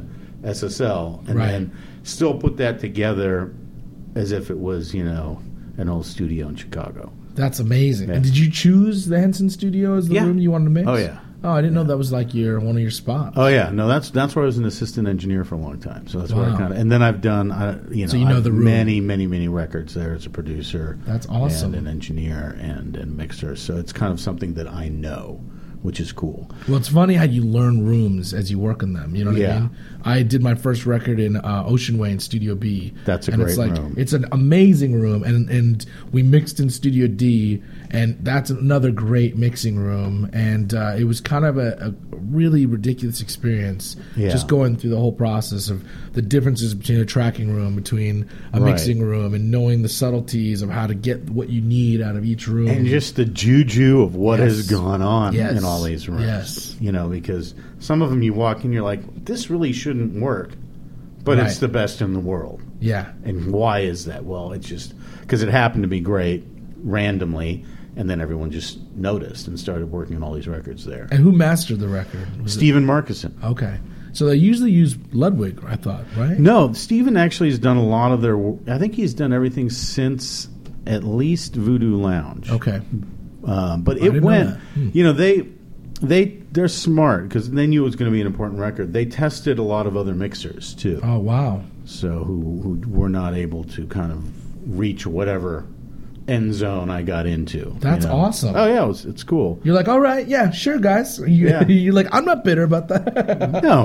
Speaker 4: SSL and then still put that together as if it was, you know, an old studio in Chicago.
Speaker 3: That's amazing. Yeah. And did you choose the Henson Studio as the room you wanted to mix?
Speaker 4: Oh, yeah.
Speaker 3: Oh, I didn't know that was like one of your spots.
Speaker 4: Oh, yeah. No, that's where I was an assistant engineer for a long time. So that's where I kind of... And then I've done,
Speaker 3: so you know the room.
Speaker 4: many records there as a producer.
Speaker 3: That's awesome.
Speaker 4: And an engineer and mixer. So it's kind of something that I know, which is cool.
Speaker 3: Well, it's funny how you learn rooms as you work in them. You know what I mean? I did my first record in Ocean Way in Studio B.
Speaker 4: That's a great room.
Speaker 3: It's an amazing room, and we mixed in Studio D, and that's another great mixing room. And it was kind of a really ridiculous experience, just going through the whole process of the differences between a tracking room, between a mixing room, and knowing the subtleties of how to get what you need out of each room.
Speaker 4: And just the juju of what has gone on in all these rooms.
Speaker 3: Yes.
Speaker 4: You know, because some of them you walk in, you're like, this really shouldn't work, but it's the best in the world.
Speaker 3: Yeah.
Speaker 4: And why is that? Well, it's just because it happened to be great randomly, and then everyone just noticed and started working on all these records there.
Speaker 3: And who mastered the record?
Speaker 4: Stephen Markison.
Speaker 3: Okay. So they usually use Ludwig, I thought, right?
Speaker 4: No, Stephen actually has done a lot of their... I think he's done everything since at least Voodoo Lounge.
Speaker 3: Okay.
Speaker 4: But it went... You know, they're smart because they knew it was going to be an important record. They tested a lot of other mixers, too.
Speaker 3: Oh, wow.
Speaker 4: So who were not able to kind of reach whatever end zone I got into.
Speaker 3: That's awesome.
Speaker 4: Oh, yeah, it's cool.
Speaker 3: You're like, all right, yeah, sure, guys. You're like, I'm not bitter about that.
Speaker 4: No.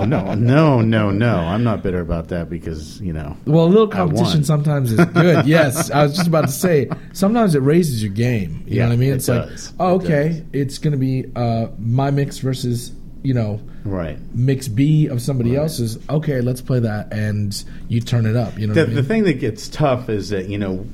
Speaker 4: I'm not bitter about that because, you know.
Speaker 3: Well, a little competition sometimes is good. Yes, I was just about to say, sometimes it raises your game. You know what I mean? It's
Speaker 4: does.
Speaker 3: Like, it's going to be my mix versus, you know, mix B of somebody else's. Okay, let's play that, and you turn it up. You know what I mean?
Speaker 4: The thing that gets tough is that, you know,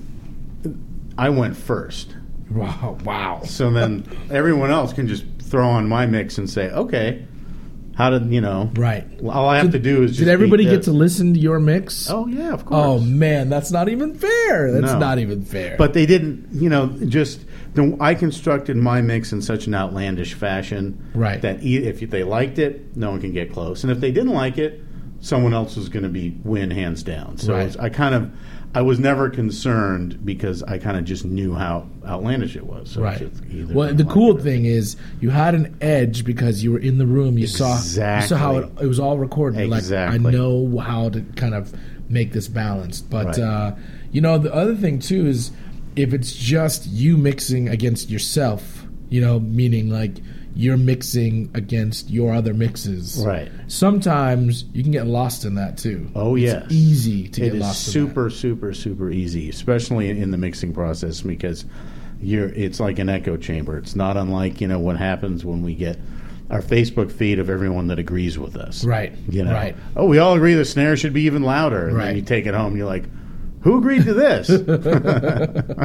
Speaker 4: I went first.
Speaker 3: Wow.
Speaker 4: So then everyone else can just throw on my mix and say, okay, how did, you know.
Speaker 3: Right.
Speaker 4: All I have to do is just.
Speaker 3: Did everybody get to listen to your mix?
Speaker 4: Oh, yeah, of course.
Speaker 3: Oh, man, that's not even fair. That's not even fair.
Speaker 4: But they didn't, you know, just. I constructed my mix in such an outlandish fashion that if they liked it, no one can get close. And if they didn't like it, someone else was going to win hands down. So I was never concerned because I kind of just knew how outlandish it was. So
Speaker 3: well, the cool thing is you had an edge because you were in the room. You saw how it was all recorded.
Speaker 4: Exactly.
Speaker 3: Like, I know how to kind of make this balanced. But, you know, the other thing, too, is if it's just you mixing against yourself, you know, meaning like you're mixing against your other mixes.
Speaker 4: Right.
Speaker 3: Sometimes you can get lost in that too.
Speaker 4: Oh, yes.
Speaker 3: It's easy to get lost in that.
Speaker 4: It is super easy, especially in the mixing process because it's like an echo chamber. It's not unlike, you know, what happens when we get our Facebook feed of everyone that agrees with us.
Speaker 3: Right.
Speaker 4: You know?
Speaker 3: Right.
Speaker 4: Oh, we all agree the snare should be even louder. And then you take it home, you're like, who agreed to this?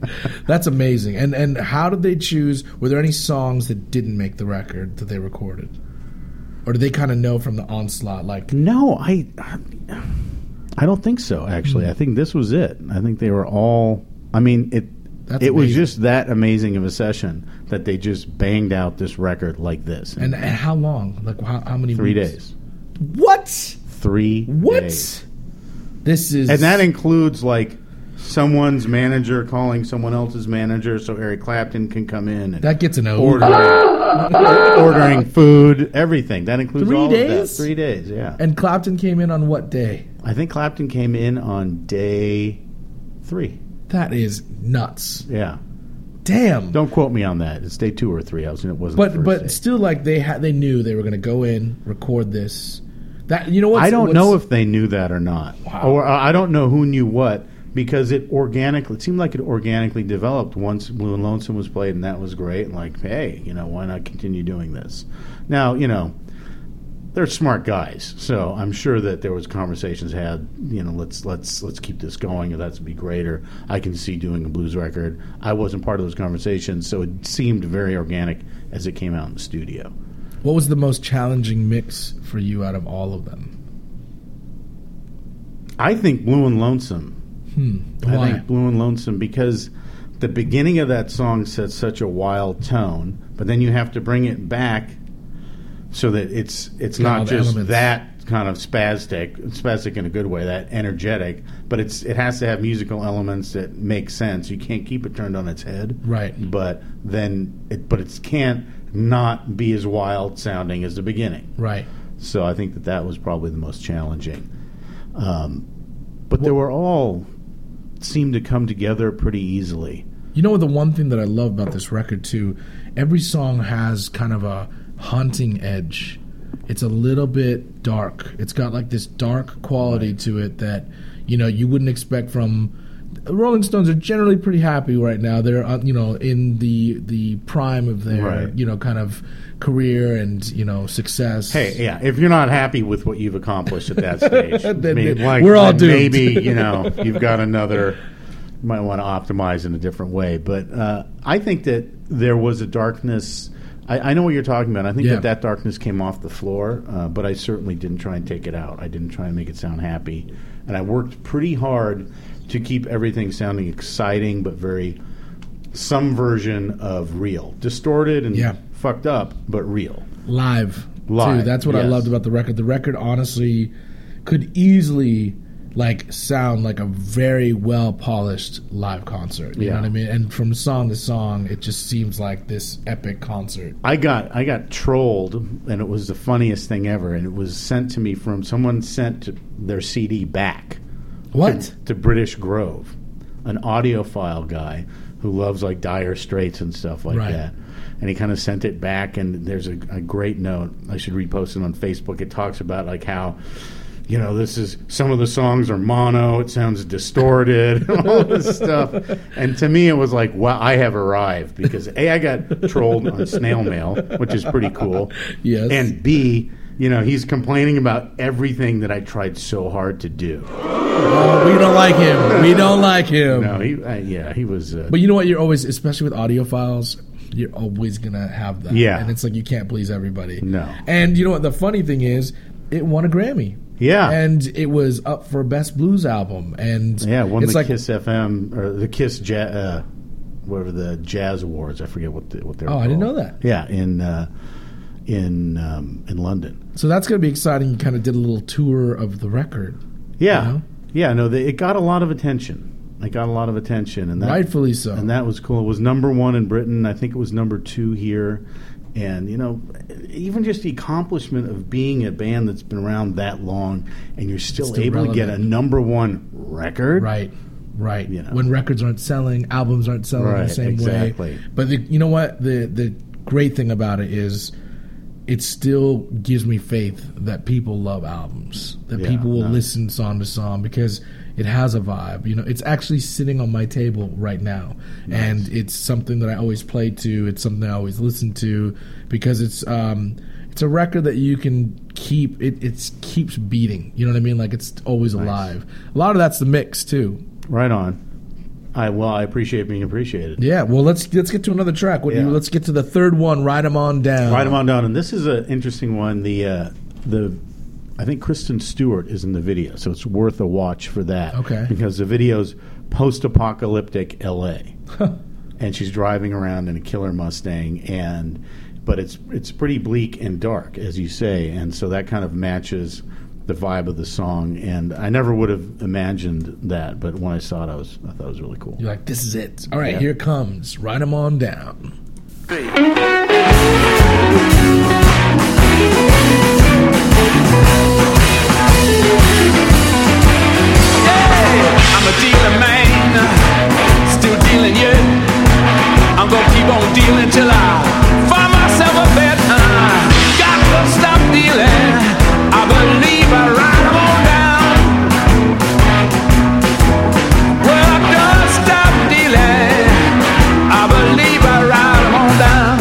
Speaker 3: That's amazing. And how did they choose? Were there any songs that didn't make the record that they recorded, or did they kind of know from the onslaught? Like,
Speaker 4: No, I don't think so. Actually, I think this was it. I think they were all. I mean,
Speaker 3: That's
Speaker 4: it was
Speaker 3: amazing.
Speaker 4: just that amazing of a session that they just banged out this record like this.
Speaker 3: and how long? Like how many?
Speaker 4: 3
Speaker 3: weeks?
Speaker 4: days.
Speaker 3: What?
Speaker 4: 3
Speaker 3: What?
Speaker 4: days.
Speaker 3: This is
Speaker 4: And that includes like someone's manager calling someone else's manager so Eric Clapton can come in and
Speaker 3: that gets an
Speaker 4: ordering food, everything. That includes
Speaker 3: 3
Speaker 4: all
Speaker 3: days?
Speaker 4: of that. 3 days, yeah.
Speaker 3: And Clapton came in on what day?
Speaker 4: I think Clapton came in on day 3.
Speaker 3: That is nuts.
Speaker 4: Yeah.
Speaker 3: Damn.
Speaker 4: Don't quote me on that. It's day 2 or 3. It wasn't. the
Speaker 3: But
Speaker 4: first day.
Speaker 3: still, like they knew they were going to go in, record this. That you know what?
Speaker 4: I don't know if they knew that or not,
Speaker 3: Wow.
Speaker 4: or I don't know who knew what, because it seemed like it organically developed once Blue and Lonesome was played, and that was great. Like, hey, why not continue doing this? Now, they're smart guys, so I'm sure that there was conversations had. Let's keep this going. If that's be great, or I can see doing a blues record. I wasn't part of those conversations, so it seemed very organic as it came out in the studio.
Speaker 3: What was the most challenging mix for you out of all of them?
Speaker 4: I think Blue and Lonesome.
Speaker 3: Why?
Speaker 4: I think Blue and Lonesome because the beginning of that song sets such a wild tone, but then you have to bring it back so that it's
Speaker 3: Got
Speaker 4: not
Speaker 3: all the
Speaker 4: just
Speaker 3: elements.
Speaker 4: that kind of spastic in a good way, that energetic, but it has to have musical elements that make sense. You can't keep it turned on its head,
Speaker 3: Right.
Speaker 4: But it can't not be as wild sounding as the beginning.
Speaker 3: Right.
Speaker 4: So I think that was probably the most challenging. But they were all seemed to come together pretty easily.
Speaker 3: You know what? The one thing that I love about this record too, every song has kind of a haunting edge. It's a little bit dark. It's got like this dark quality to it that you wouldn't expect from. Rolling Stones are generally pretty happy right now. They're in the prime of their
Speaker 4: Right.
Speaker 3: kind of career and success.
Speaker 4: Hey, yeah, if you're not happy with what you've accomplished at that stage,
Speaker 3: Then we're all
Speaker 4: then
Speaker 3: doomed.
Speaker 4: maybe you've got another. You might want to optimize in a different way, but I think that there was a darkness. I know what you're talking about. I think
Speaker 3: Yeah.
Speaker 4: that darkness came off the floor, but I certainly didn't try and take it out. I didn't try and make it sound happy, and I worked pretty hard to keep everything sounding exciting, but some version of real, distorted and
Speaker 3: Yeah.
Speaker 4: fucked up, but real.
Speaker 3: Live
Speaker 4: Live,
Speaker 3: too. That's what I
Speaker 4: yes.
Speaker 3: loved about the record. The record honestly could easily sound like a very well polished live concert. You know
Speaker 4: Yeah.
Speaker 3: what I mean? And from song to song, it just seems like this epic concert.
Speaker 4: I got trolled, and it was the funniest thing ever. And it was sent to me from someone sent their CD back.
Speaker 3: What?
Speaker 4: To British Grove, an audiophile guy who loves like Dire Straits and stuff like
Speaker 3: Right.
Speaker 4: that. And he kind of sent it back, and there's a great note. I should repost it on Facebook. It talks about like how, this is some of the songs are mono. It sounds distorted, all this stuff. And to me, it was like, wow, I have arrived because A, I got trolled on snail mail, which is pretty cool.
Speaker 3: Yes.
Speaker 4: And B, he's complaining about everything that I tried so hard to do.
Speaker 3: Oh, we don't like him. We don't like him.
Speaker 4: No, he was.
Speaker 3: But you know what? You're always, especially with audiophiles, you're always going to have that.
Speaker 4: Yeah.
Speaker 3: And it's like you can't please everybody.
Speaker 4: No.
Speaker 3: And you know what? The funny thing is, it won a Grammy.
Speaker 4: Yeah.
Speaker 3: And it was up for Best Blues Album. And
Speaker 4: won
Speaker 3: it's
Speaker 4: the
Speaker 3: like,
Speaker 4: Kiss FM or the Kiss whatever the Jazz Awards. I forget what they're.
Speaker 3: Oh, I didn't know that.
Speaker 4: Yeah, in London.
Speaker 3: So that's going to be exciting. You kind of did a little tour of the record.
Speaker 4: Yeah,
Speaker 3: You know?
Speaker 4: yeah. No, it got a lot of attention. It got a lot of attention, and that,
Speaker 3: Rightfully so.
Speaker 4: And that was cool. It was #1 in Britain. I think it was #2 here. And even just the accomplishment of being a band that's been around that long, and you're still able to get a #1 record.
Speaker 3: Right. When records aren't selling, albums aren't selling
Speaker 4: Right,
Speaker 3: the same
Speaker 4: exactly.
Speaker 3: way. But you know what? The great thing about it is it still gives me faith that people love albums, that
Speaker 4: Yeah,
Speaker 3: people will
Speaker 4: no.
Speaker 3: listen song to song because it has a vibe. It's actually sitting on my table right now, and it's something that I always play to. It's something I always listen to because it's a record that you can keep. It keeps beating. You know what I mean? Like it's always alive. A lot of that's the mix too.
Speaker 4: Right on. I appreciate being appreciated.
Speaker 3: Yeah, well, let's get to another track. Let's get to the third one, Ride 'Em On Down.
Speaker 4: Ride 'Em On Down, and this is an interesting one. I think Kristen Stewart is in the video, so it's worth a watch for that.
Speaker 3: Okay.
Speaker 4: Because the video's post-apocalyptic L.A., and she's driving around in a killer Mustang, but it's pretty bleak and dark, as you say, and so that kind of matches the vibe of the song. And I never would have imagined that, but when I saw it, I thought it was really cool.
Speaker 3: You're like, this is it. All right, Here it comes. Ride 'Em On Down.
Speaker 5: I'm a dealer man, still dealing yet. I'm gonna keep on dealing till I find myself a bet. Got to stop dealing. I believe I ride 'em on down. Well, I done stop dealing. I believe I ride 'em on down.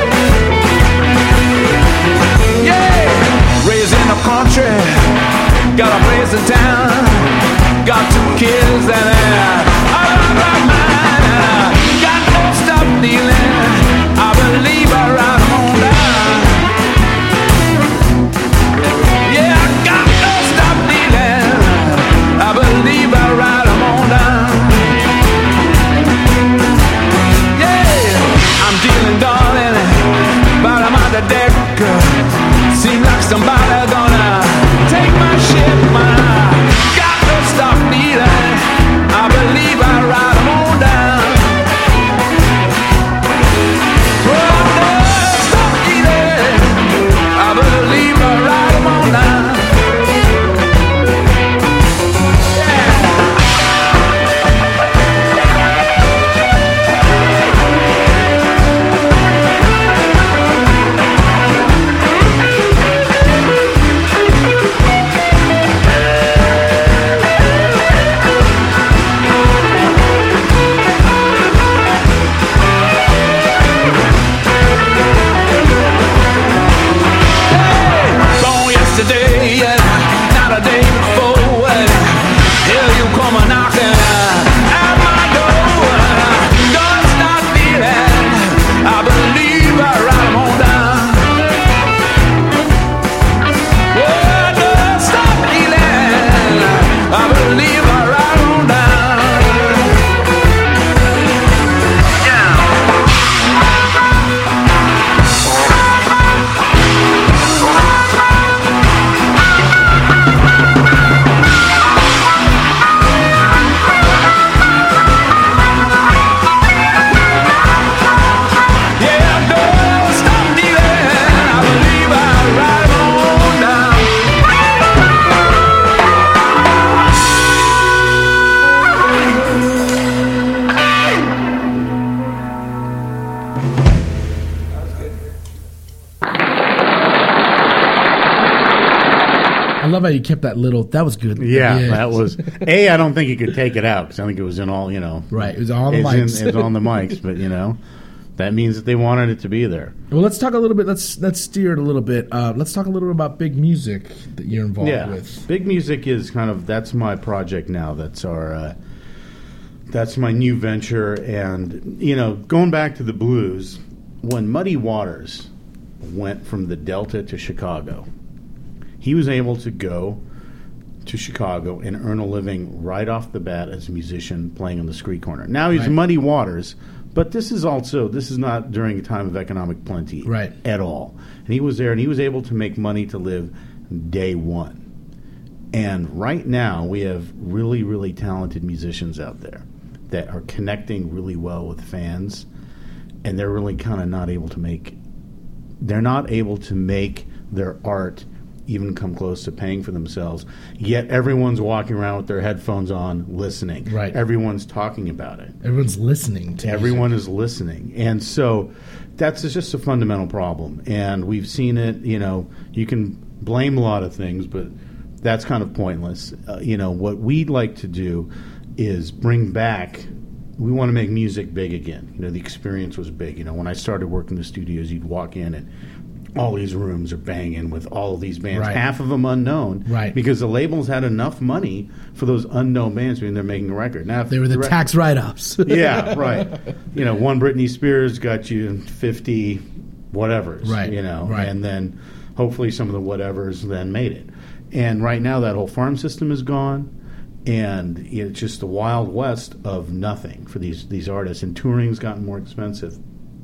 Speaker 5: Yeah, raised in the country, got a place in town. Got 2 kids and I love my mind. Got no stop dealing. I believe I ride 'em on down. Yeah, I got no stop dealing. I believe I ride 'em on down. Yeah, I'm dealing, darling, but I'm on the deck. Seems like somebody gonna take my ship, stop dealing. I believe I ride 'em on down. Well, I never stop dealing. I believe I ride 'em on down. Today, not a day before. Here you come a knocking at my door. Don't stop dealing. I believe I ride 'em on down. Oh, don't stop dealing. I believe I ride 'em on down.
Speaker 3: I love how you kept that little. That was good.
Speaker 4: Yeah, that was. I don't think you could take it out because I think it was in all,
Speaker 3: Right, it was on the mics.
Speaker 4: It was on the mics, but, that means that they wanted it to be there.
Speaker 3: Well, let's talk a little bit. Let's steer it a little bit. Let's talk a little bit about Big Music that you're involved with.
Speaker 4: Big Music is that's my project now. That's that's my new venture. And, going back to the blues, when Muddy Waters went from the Delta to Chicago, he was able to go to Chicago and earn a living right off the bat as a musician playing on the street corner. Now he's Muddy Waters, but this is not during a time of economic plenty at all. And he was there, and he was able to make money to live day one. And right now we have really, really talented musicians out there that are connecting really well with fans, and they're really kind of not able to make their art even come close to paying for themselves, yet everyone's walking around with their headphones on listening.
Speaker 3: Right.
Speaker 4: Everyone's talking about it.
Speaker 3: Everyone's listening to
Speaker 4: Everyone
Speaker 3: music.
Speaker 4: is listening. And so that's just a fundamental problem. And we've seen it, you can blame a lot of things, but that's kind of pointless. What we'd like to do is bring back, we want to make music big again. The experience was big. When I started working in the studios, you'd walk in and all these rooms are banging with all of these bands,
Speaker 3: Right.
Speaker 4: half of them unknown,
Speaker 3: Right.
Speaker 4: because the labels had enough money for those unknown bands when they're making a record. Now, if
Speaker 3: They were the
Speaker 4: rec-
Speaker 3: tax write-ups.
Speaker 4: Yeah, right. One Britney Spears got you 50 whatevers,
Speaker 3: Right, right.
Speaker 4: and then hopefully some of the whatevers then made it. And right now that whole farm system is gone, and it's just the wild west of nothing for these artists, and touring's gotten more expensive.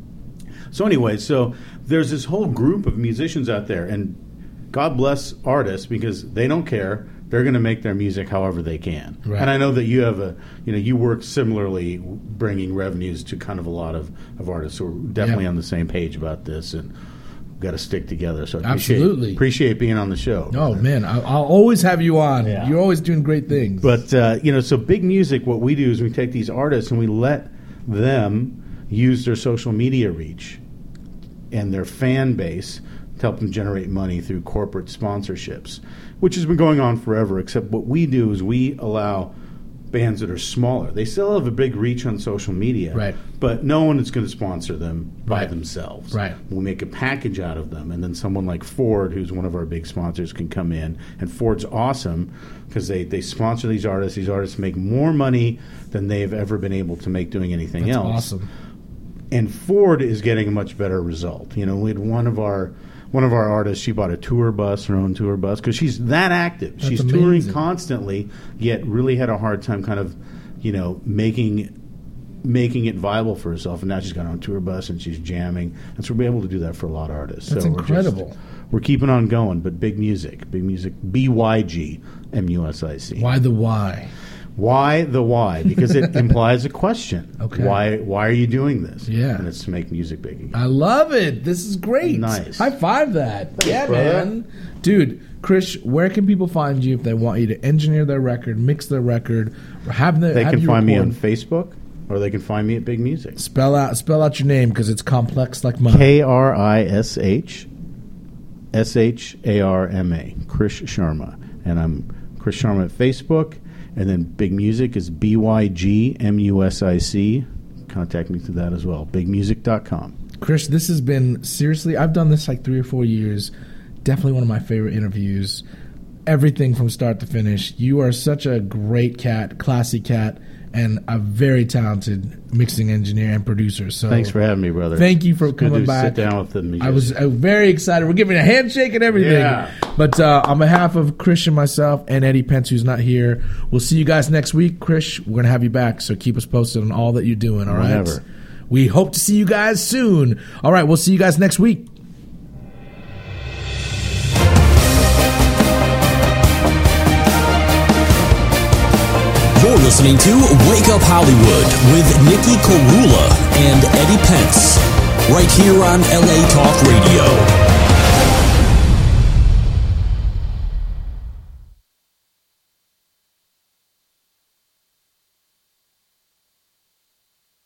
Speaker 4: So anyway, so there's this whole group of musicians out there, and God bless artists because they don't care. They're going to make their music however they can.
Speaker 3: Right.
Speaker 4: And I know that you have you work similarly, bringing revenues to kind of a lot of artists who are definitely on the same page about this, and we've got to stick together. So I appreciate being on the show.
Speaker 3: Oh, man, I'll always have you on.
Speaker 4: Yeah.
Speaker 3: You're always doing great things.
Speaker 4: But, so Big Music, what we do is we take these artists and we let them use their social media reach and their fan base to help them generate money through corporate sponsorships, which has been going on forever, except what we do is we allow bands that are smaller. They still have a big reach on social media,
Speaker 3: Right.
Speaker 4: but no one is going to sponsor them by
Speaker 3: Right.
Speaker 4: themselves.
Speaker 3: Right.
Speaker 4: We'll make a package out of them, and then someone like Ford, who's one of our big sponsors, can come in. And Ford's awesome because they sponsor these artists. These artists make more money than they've ever been able to make doing anything
Speaker 3: That's
Speaker 4: else.
Speaker 3: awesome.
Speaker 4: And Ford is getting a much better result. We had one of our artists, she bought a tour bus, her own tour bus, because she's that active.
Speaker 3: That's
Speaker 4: She's
Speaker 3: amazing.
Speaker 4: touring constantly, yet really had a hard time kind of, making it viable for herself. And now she's got her own tour bus and she's jamming. And so we'll be able to do that for a lot of artists.
Speaker 3: That's
Speaker 4: so
Speaker 3: incredible.
Speaker 4: We're keeping on going, but Big Music, BYG, MUSIC.
Speaker 3: Why the why?
Speaker 4: Why the why? Because it implies a question.
Speaker 3: Okay.
Speaker 4: Why are you doing this?
Speaker 3: Yeah.
Speaker 4: And it's to make music big again.
Speaker 3: I love it. This is great.
Speaker 4: Nice.
Speaker 3: High five that. Yeah,
Speaker 4: brother.
Speaker 3: man. Dude, Krish, where can people find you if they want you to engineer their record, mix their record, or have
Speaker 4: They can
Speaker 3: you
Speaker 4: find me on
Speaker 3: record?
Speaker 4: Facebook, or they can find me at Big Music.
Speaker 3: Spell out your name because it's complex like mine.
Speaker 4: KRISH SHARMA, Krish Sharma. And I'm Krish Sharma at Facebook. And then Big Music is BYG MUSIC. Contact me through that as well. BigMusic.com.
Speaker 3: Krish, this has been, seriously, I've done this like 3 or 4 years. Definitely one of my favorite interviews. Everything from start to finish. You are such a great cat, classy cat, and a very talented mixing engineer and producer. So
Speaker 4: Thanks for having me, brother.
Speaker 3: Thank you for
Speaker 4: It's good
Speaker 3: coming
Speaker 4: to
Speaker 3: back.
Speaker 4: sit down with the musicians.
Speaker 3: I was very excited. We're giving a handshake and everything.
Speaker 4: Yeah.
Speaker 3: But on behalf of Krish and myself and Eddie Pence, who's not here, we'll see you guys next week. Krish, we're going to have you back, so keep us posted on all that you're doing, all right?
Speaker 4: Whenever.
Speaker 3: We hope to see you guys soon. All right, we'll see you guys next week.
Speaker 2: You're listening to Wake Up Hollywood with Nikki Korula and Eddie Pence, right here on LA Talk Radio.